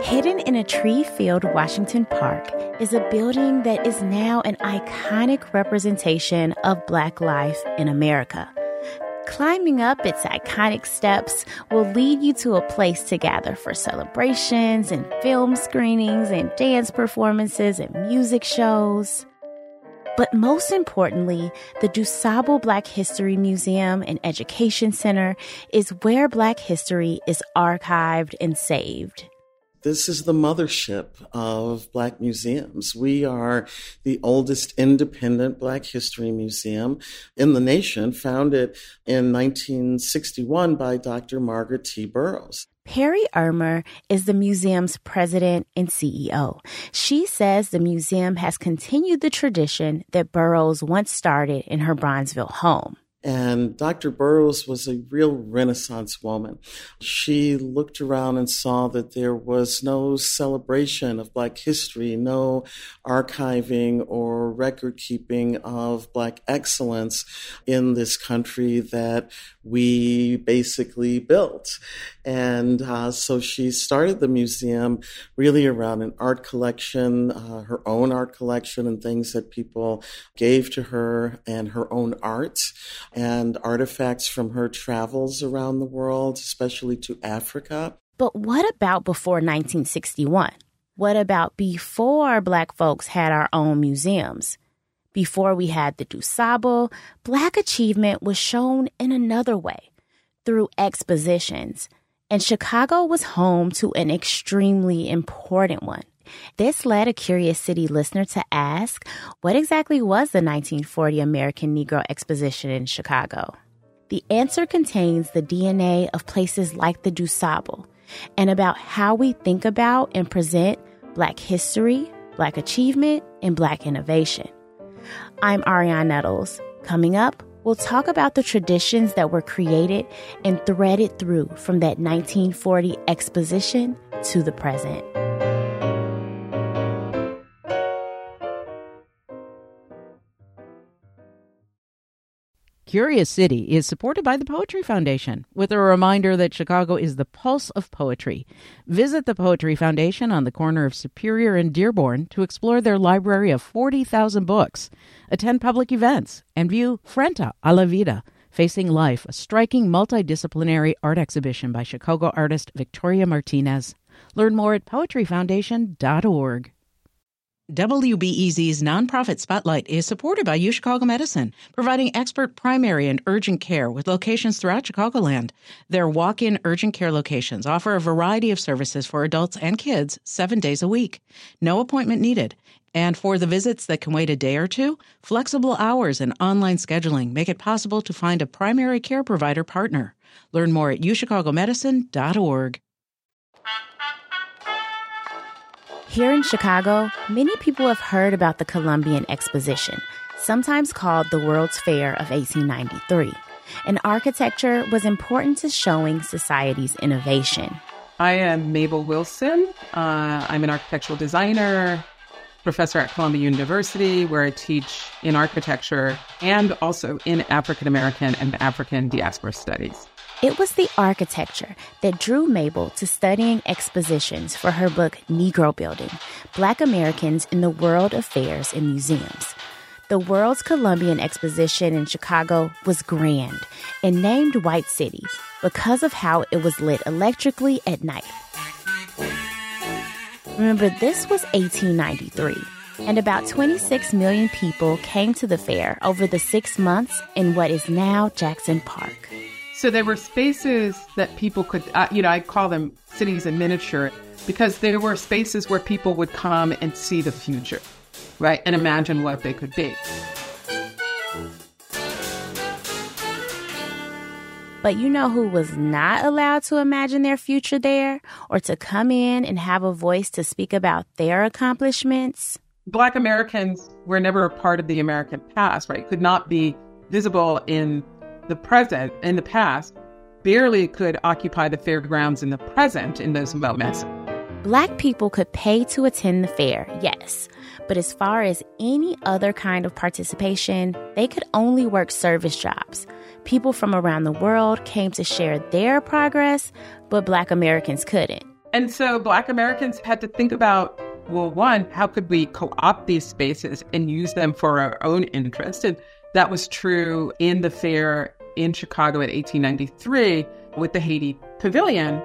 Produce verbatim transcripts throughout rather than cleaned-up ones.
Hidden in a tree-filled Washington Park is a building that is now an iconic representation of Black life in America. Climbing up its iconic steps will lead you to a place to gather for celebrations and film screenings and dance performances and music shows. But most importantly, the DuSable Black History Museum and Education Center is where Black history is archived and saved. This is the mothership of Black museums. We are the oldest independent Black history museum in the nation, founded in nineteen sixty-one by Doctor Margaret T. Burroughs. Perry Irmer is the museum's president and C E O. She says the museum has continued the tradition that Burroughs once started in her Bronzeville home. And Doctor Burroughs was a real Renaissance woman. She looked around and saw that there was no celebration of Black history, no archiving or record keeping of Black excellence in this country that we basically built. And uh, so she started the museum really around an art collection, uh, her own art collection and things that people gave to her, and her own art and artifacts from her travels around the world, especially to Africa. But what about before nineteen sixty-one? What about before Black folks had our own museums? Before we had the DuSable, Black achievement was shown in another way, through expositions. And Chicago was home to an extremely important one. This led a Curious City listener to ask, what exactly was the nineteen forty American Negro Exposition in Chicago? The answer contains the D N A of places like the DuSable and about how we think about and present Black history, Black achievement, and Black innovation. I'm Ariane Nettles. Coming up, we'll talk about the traditions that were created and threaded through from that nineteen forty exposition to the present. Curious City is supported by the Poetry Foundation, with a reminder that Chicago is the pulse of poetry. Visit the Poetry Foundation on the corner of Superior and Dearborn to explore their library of forty thousand books, attend public events, and view Frente a la Vida, Facing Life, a striking multidisciplinary art exhibition by Chicago artist Victoria Martinez. Learn more at poetry foundation dot org. W B E Z's nonprofit Spotlight is supported by UChicago Medicine, providing expert primary and urgent care with locations throughout Chicagoland. Their walk-in urgent care locations offer a variety of services for adults and kids seven days a week. No appointment needed. And for the visits that can wait a day or two, flexible hours and online scheduling make it possible to find a primary care provider partner. Learn more at u chicago medicine dot org. Here in Chicago, many people have heard about the Columbian Exposition, sometimes called the World's Fair of eighteen ninety-three. And architecture was important to showing society's innovation. I am Mabel Wilson. Uh, I'm an architectural designer, professor at Columbia University, where I teach in architecture and also in African American and African diaspora studies. It was the architecture that drew Mabel to studying expositions for her book Negro Building, Black Americans in the World of Fairs and Museums. The World's Columbian Exposition in Chicago was grand and named White City because of how it was lit electrically at night. Remember, this was eighteen ninety-three, and about twenty-six million people came to the fair over the six months in what is now Jackson Park. So there were spaces that people could, uh, you know, I call them cities in miniature, because there were spaces where people would come and see the future, right? And imagine what they could be. But you know who was not allowed to imagine their future there or to come in and have a voice to speak about their accomplishments? Black Americans were never a part of the American past, right? Could not be visible in the present. In the past, barely could occupy the fairgrounds in the present in those moments. Black people could pay to attend the fair, yes. But as far as any other kind of participation, they could only work service jobs. People from around the world came to share their progress, but Black Americans couldn't. And so Black Americans had to think about, well, one, how could we co-opt these spaces and use them for our own interest? And that was true in the fair in Chicago in eighteen ninety-three with the Haiti Pavilion.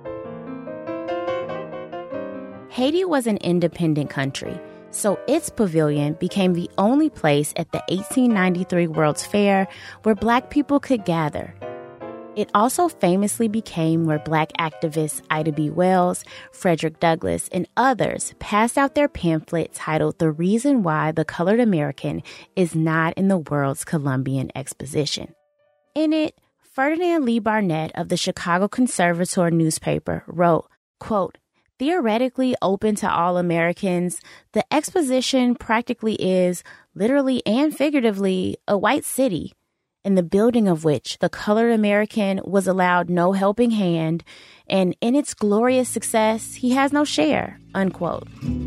Haiti was an independent country, so its pavilion became the only place at the eighteen ninety-three World's Fair where Black people could gather. It also famously became where Black activists Ida B. Wells, Frederick Douglass, and others passed out their pamphlet titled The Reason Why the Colored American is Not in the World's Columbian Exposition. In it, Ferdinand Lee Barnett of the Chicago Conservator newspaper wrote, quote, "Theoretically open to all Americans, the exposition practically is, literally and figuratively, a white city, in the building of which the colored American was allowed no helping hand, and in its glorious success, he has no share," unquote.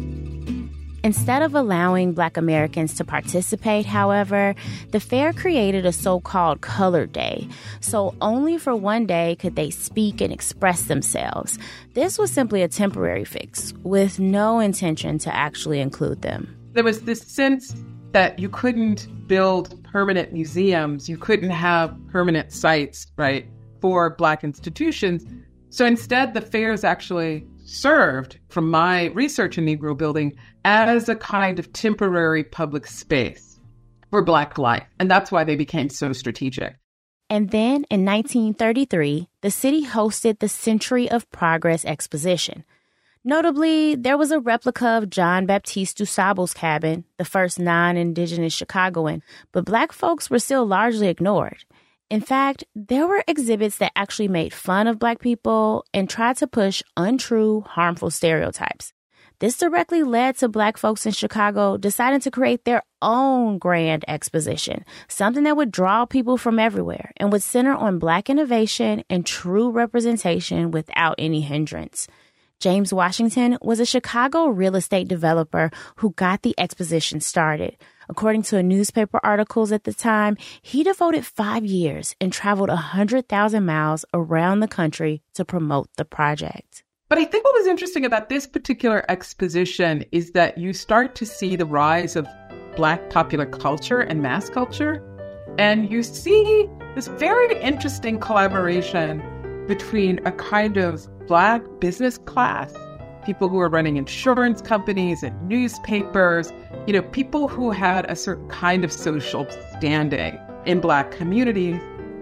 Instead of allowing Black Americans to participate, however, the fair created a so-called Colored Day, so only for one day could they speak and express themselves. This was simply a temporary fix, with no intention to actually include them. There was this sense that you couldn't build permanent museums, you couldn't have permanent sites, right, for Black institutions. So instead, the fairs actually served, from my research in Negro building, as a kind of temporary public space for Black life. And that's why they became so strategic. And then in nineteen thirty-three, the city hosted the Century of Progress exposition. Notably, there was a replica of John Baptiste DuSable's cabin, the first non-Indigenous Chicagoan, but Black folks were still largely ignored. In fact, there were exhibits that actually made fun of Black people and tried to push untrue, harmful stereotypes. This directly led to Black folks in Chicago deciding to create their own grand exposition, something that would draw people from everywhere and would center on Black innovation and true representation without any hindrance. James Washington was a Chicago real estate developer who got the exposition started. According to newspaper articles at the time, he devoted five years and traveled one hundred thousand miles around the country to promote the project. But I think what was interesting about this particular exposition is that you start to see the rise of Black popular culture and mass culture, and you see this very interesting collaboration between a kind of Black business class, people who are running insurance companies and newspapers, you know, people who had a certain kind of social standing in Black communities,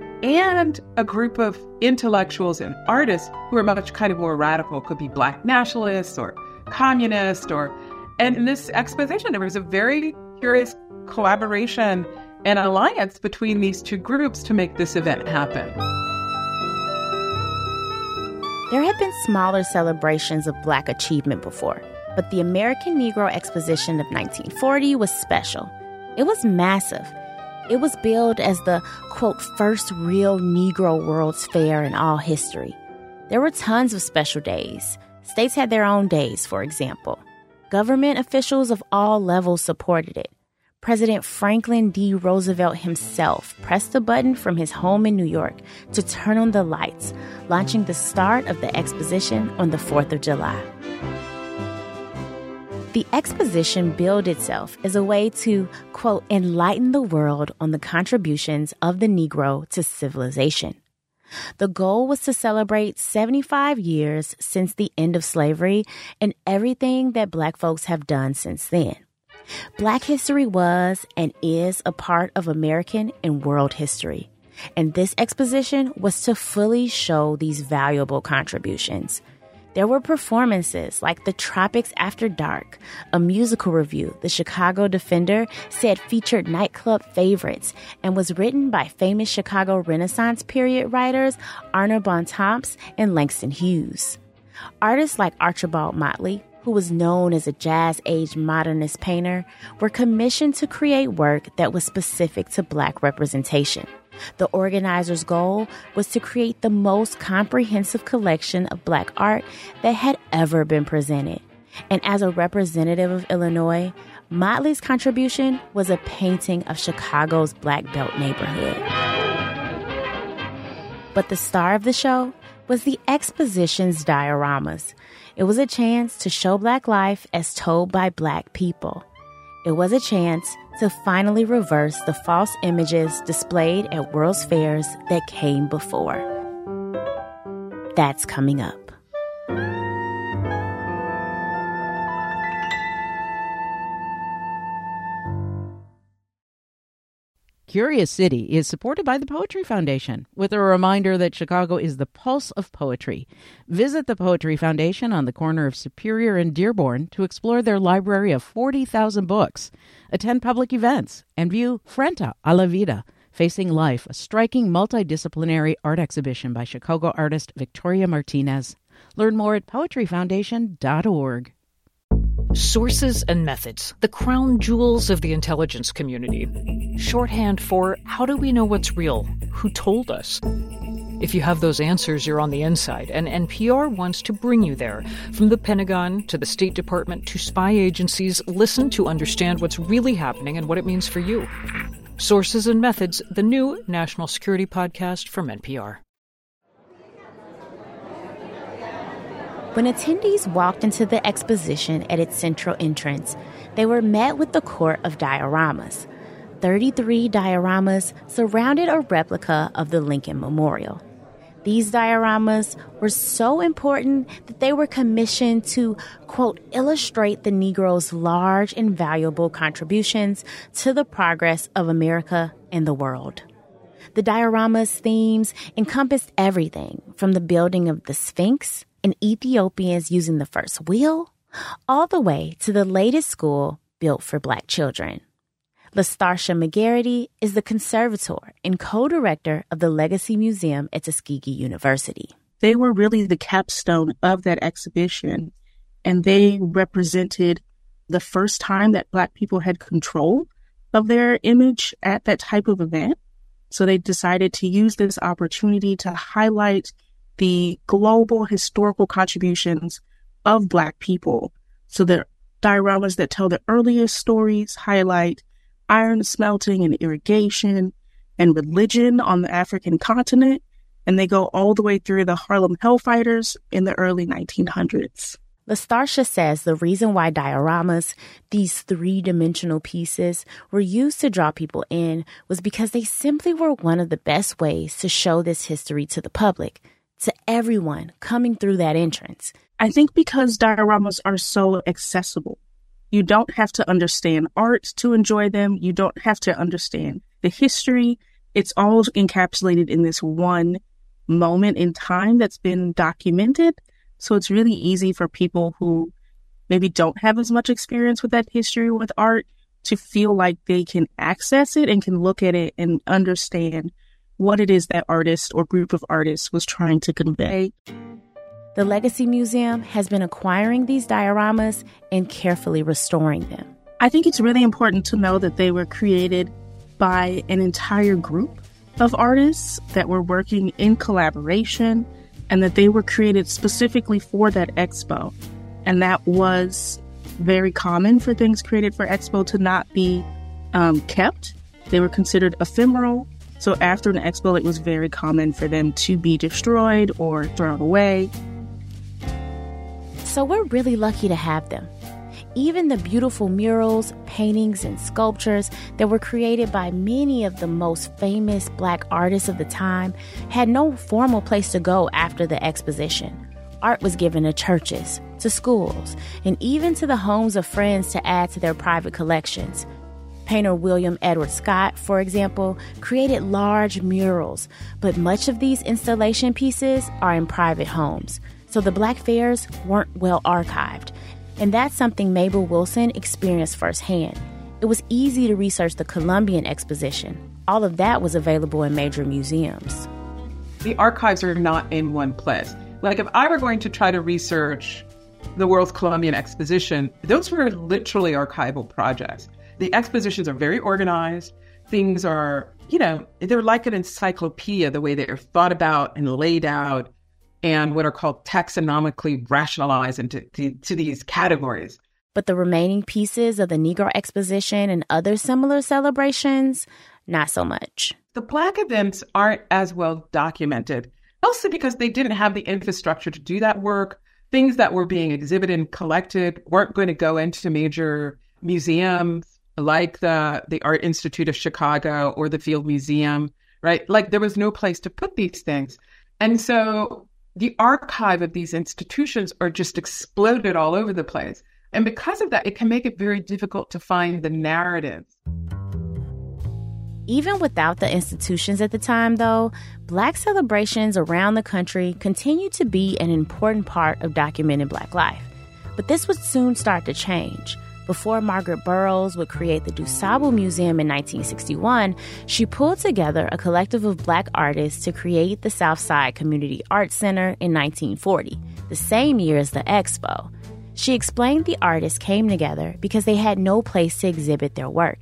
and a group of intellectuals and artists who are much kind of more radical, could be Black nationalists or communists, or, and in this exposition, there was a very curious collaboration and alliance between these two groups to make this event happen. There had been smaller celebrations of Black achievement before, but the American Negro Exposition of nineteen forty was special. It was massive. It was billed as the, quote, first real Negro World's Fair in all history. There were tons of special days. States had their own days, for example. Government officials of all levels supported it. President Franklin D. Roosevelt himself pressed a button from his home in New York to turn on the lights, launching the start of the exposition on the fourth of July. The exposition billed itself as a way to, quote, enlighten the world on the contributions of the Negro to civilization. The goal was to celebrate seventy-five years since the end of slavery and everything that Black folks have done since then. Black history was and is a part of American and world history, and this exposition was to fully show these valuable contributions. There were performances like The Tropics After Dark, a musical review the Chicago Defender said featured nightclub favorites and was written by famous Chicago Renaissance period writers Arna Bontemps and Langston Hughes. Artists like Archibald Motley, who was known as a jazz-age modernist painter, were commissioned to create work that was specific to Black representation. The organizers' goal was to create the most comprehensive collection of Black art that had ever been presented. And as a representative of Illinois, Motley's contribution was a painting of Chicago's Black Belt neighborhood. But the star of the show was the exposition's dioramas. It was a chance to show Black life as told by Black people. It was a chance to finally reverse the false images displayed at World's Fairs that came before. That's coming up. Curious City is supported by the Poetry Foundation, with a reminder that Chicago is the pulse of poetry. Visit the Poetry Foundation on the corner of Superior and Dearborn to explore their library of forty thousand books, attend public events, and view Frente a la Vida, Facing Life, a striking multidisciplinary art exhibition by Chicago artist Victoria Martinez. Learn more at poetry foundation dot org. Sources and methods, the crown jewels of the intelligence community. Shorthand for how do we know what's real? Who told us? If you have those answers, you're on the inside, and N P R wants to bring you there. From the Pentagon to the State Department to spy agencies, listen to understand what's really happening and what it means for you. Sources and Methods, the new national security podcast from N P R. When attendees walked into the exposition at its central entrance, they were met with the court of dioramas. thirty-three dioramas surrounded a replica of the Lincoln Memorial. These dioramas were so important that they were commissioned to, quote, illustrate the Negro's large and valuable contributions to the progress of America and the world. The diorama's themes encompassed everything from the building of the Sphinx and Ethiopians using the first wheel, all the way to the latest school built for Black children. Lastarsha McGarity is the conservator and co-director of the Legacy Museum at Tuskegee University. They were really the capstone of that exhibition, and they represented the first time that Black people had control of their image at that type of event. So they decided to use this opportunity to highlight the global historical contributions of Black people. So the dioramas that tell the earliest stories highlight iron smelting and irrigation and religion on the African continent, and they go all the way through the Harlem Hellfighters in the early nineteen hundreds. Lastarsha says the reason why dioramas, these three-dimensional pieces, were used to draw people in was because they simply were one of the best ways to show this history to the public, to everyone coming through that entrance. I think because dioramas are so accessible. You don't have to understand art to enjoy them. You don't have to understand the history. It's all encapsulated in this one moment in time that's been documented. So it's really easy for people who maybe don't have as much experience with that history with art to feel like they can access it and can look at it and understand what it is that artist or group of artists was trying to convey. The Legacy Museum has been acquiring these dioramas and carefully restoring them. I think it's really important to know that they were created by an entire group of artists that were working in collaboration, and that they were created specifically for that expo. And that was very common for things created for expo to not be um, kept. They were considered ephemeral. So after an expo, it was very common for them to be destroyed or thrown away. So we're really lucky to have them. Even the beautiful murals, paintings, and sculptures that were created by many of the most famous Black artists of the time had no formal place to go after the exposition. Art was given to churches, to schools, and even to the homes of friends to add to their private collections. Painter William Edward Scott, for example, created large murals, but much of these installation pieces are in private homes, so the Black fairs weren't well archived. And that's something Mabel Wilson experienced firsthand. It was easy to research the Columbian Exposition. All of that was available in major museums. The archives are not in one place. Like if I were going to try to research the World's Columbian Exposition, those were literally archival projects. The expositions are very organized. Things are, you know, they're like an encyclopedia, the way they're thought about and laid out, and what are called taxonomically rationalized into to, to these categories. But the remaining pieces of the Negro Exposition and other similar celebrations, not so much. The Black events aren't as well documented. mostly because they didn't have the infrastructure to do that work. Things that were being exhibited and collected weren't going to go into major museums like the, the Art Institute of Chicago or the Field Museum, right? Like there was no place to put these things. And so the archive of these institutions are just exploded all over the place. And because of that, it can make it very difficult to find the narratives. Even without the institutions at the time, though, Black celebrations around the country continued to be an important part of documenting Black life. But this would soon start to change. Before Margaret Burroughs would create the DuSable Museum in nineteen sixty-one, she pulled together a collective of Black artists to create the Southside Community Arts Center in nineteen forty, the same year as the Expo. She explained the artists came together because they had no place to exhibit their work.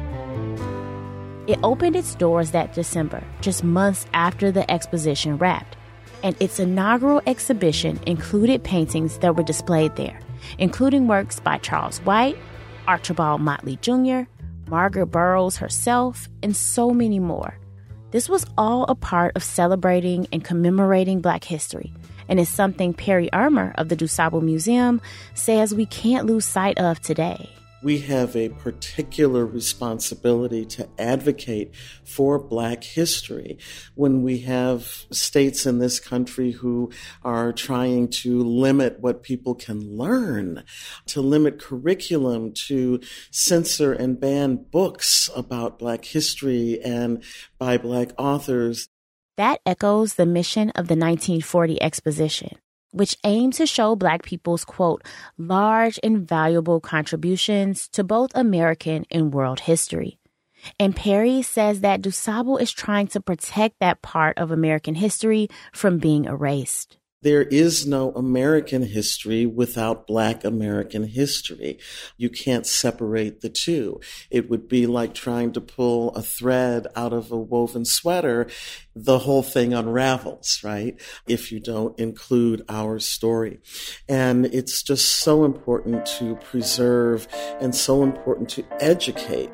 It opened its doors that December, just months after the exposition wrapped, and its inaugural exhibition included paintings that were displayed there, including works by Charles White, Archibald Motley Junior, Margaret Burroughs herself, and so many more. This was all a part of celebrating and commemorating Black history, and is something Perry Ermer of the DuSable Museum says we can't lose sight of today. We have a particular responsibility to advocate for Black history when we have states in this country who are trying to limit what people can learn, to limit curriculum, to censor and ban books about Black history and by Black authors. That echoes the mission of the nineteen forty exposition, which aimed to show Black people's, quote, large and valuable contributions to both American and world history. And Perry says that DuSable is trying to protect that part of American history from being erased. There is no American history without Black American history. You can't separate the two. It would be like trying to pull a thread out of a woven sweater. The whole thing unravels, right? If you don't include our story. And it's just so important to preserve and so important to educate.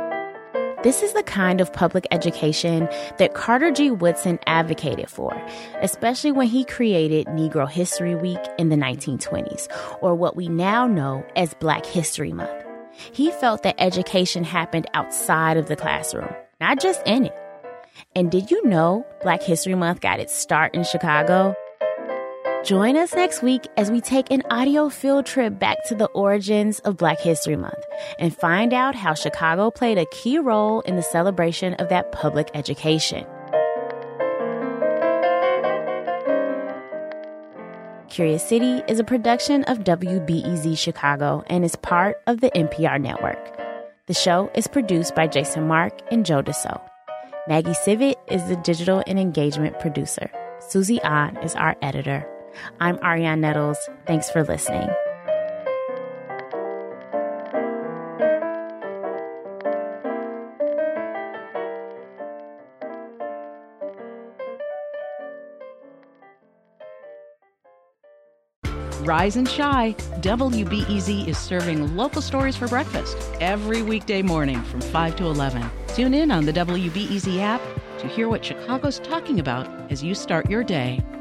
This is the kind of public education that Carter G. Woodson advocated for, especially when he created Negro History Week in the nineteen twenties, or what we now know as Black History Month. He felt that education happened outside of the classroom, not just in it. And did you know Black History Month got its start in Chicago? Join us next week as we take an audio field trip back to the origins of Black History Month and find out how Chicago played a key role in the celebration of that public education. Curious City is a production of W B E Z Chicago and is part of the N P R network. The show is produced by Jason Mark and Joe Deso. Maggie Sivit is the digital and engagement producer. Susie Ahn is our editor. I'm Ariane Nettles. Thanks for listening. Rise and shine. W B E Z is serving local stories for breakfast every weekday morning from five to eleven. Tune in on the W B E Z app to hear what Chicago's talking about as you start your day.